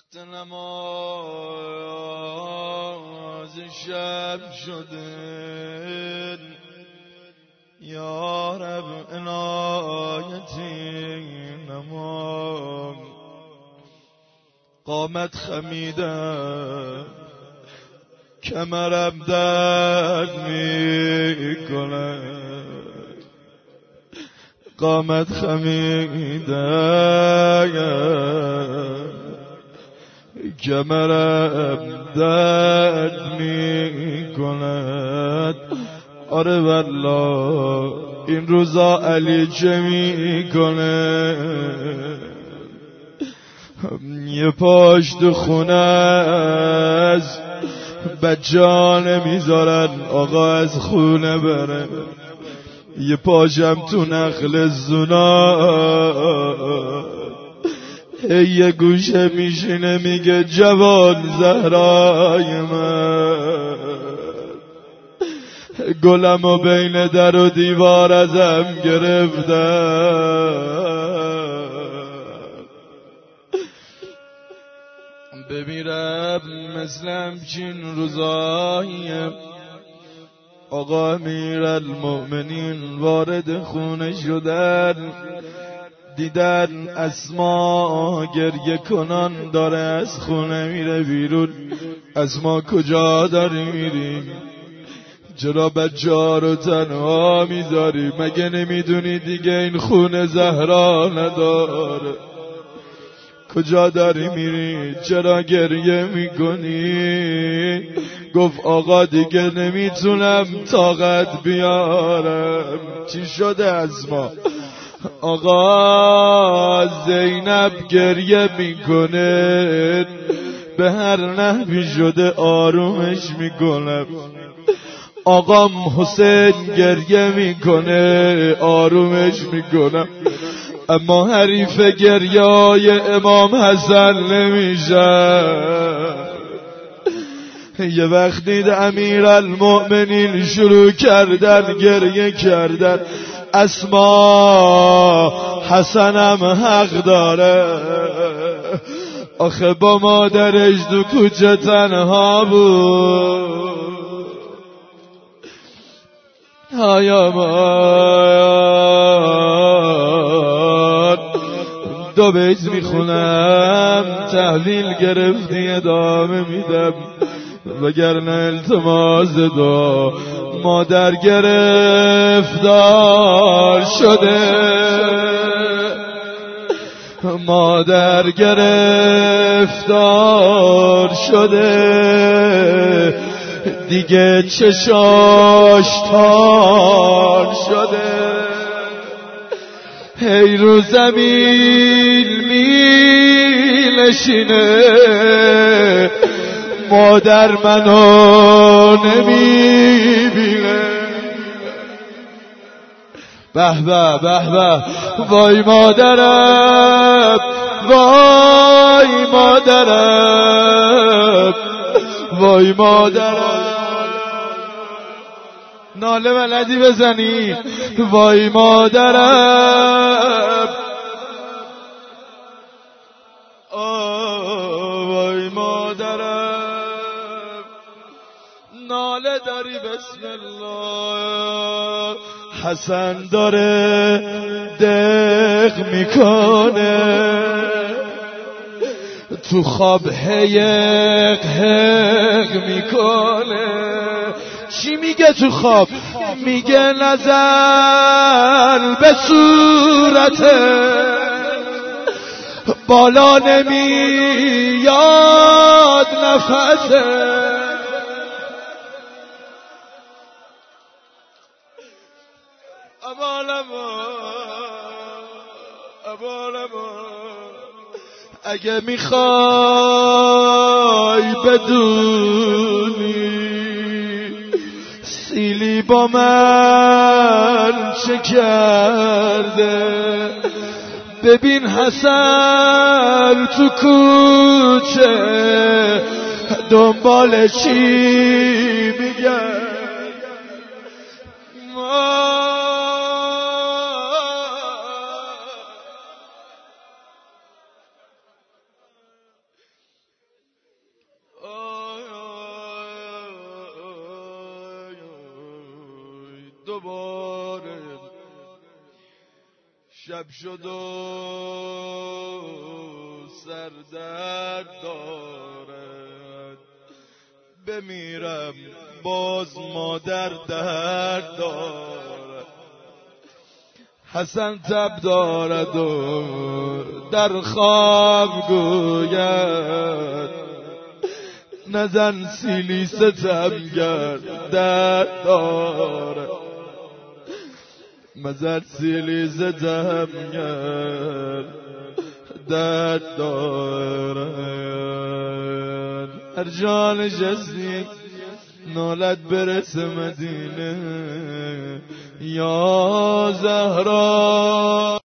وقت نماز شب شده یا رب عنایتی نما قامت خمیدم کمرم درد میکنه قامت خمیدم کمرم درد میکند آره والله این روزا علی چه میکنه یه پاش تو خونه است بچه‌ها نمیذارن آقا از خونه بره یه پاشم تو نخل زنا یه گوشه میشینه میگه جوان زهرای من گلمو بین در و دیوار ازم گرفتم بمیرم مثل همچین روزاییم آقا امیرالمؤمنین وارد خونه شدن دیدن اسما گریه کنان داره از خونه میره بیرون اسما کجا داری میری چرا بچه‌ها رو تنها میذاری مگه نمیدونی دیگه این خونه زهرا نداره کجا داری میری چرا گریه میکنی گفت آقا دیگه نمیتونم طاقت بیارم چی شده از ما آقا زینب گریه میکنه به هر نحوی شده آرومش میکنم آقام حسین گریه میکنه آرومش میکنم اما حریف گریه‌های امام حسن نمیشه یه وقت دید امیرالمؤمنین شروع کردن گریه کردن اسما حسنم حق داره آخه با مادرش دو کوچه تنها بود هایامان دو بیت میخونم تحلیل گرفتی ادامه میدم وگرنه التماس دعا مادر گرفتار شده مادر گرفتار شده دیگه چشاش تار شده هی رو زمین میلشینه مادر منو نمیبینه به به به به وای مادرم وای مادرم وای مادرم ناله بلدی بزنی وای مادرم وای مادرم ناله داری بسم الله حسن داره دق میکنه تو خواب حیق حق میکنه چی میگه تو خواب میگه نظر به صورته بالا نمیاد نفسه اگه میخوای بدونی سیلی با من چه کرده ببین حسن تو کوچه دنبال چی میگه دوباره شب شد و سردرد دارد بمیرم باز مادر درد دارد حسن تب دارد و در خواب گوید نزن سیلی ستم گرد درد دارد مزد سیلی ستم گرد درد دارد هر جان جستی نالد برس مدینه یا زهرا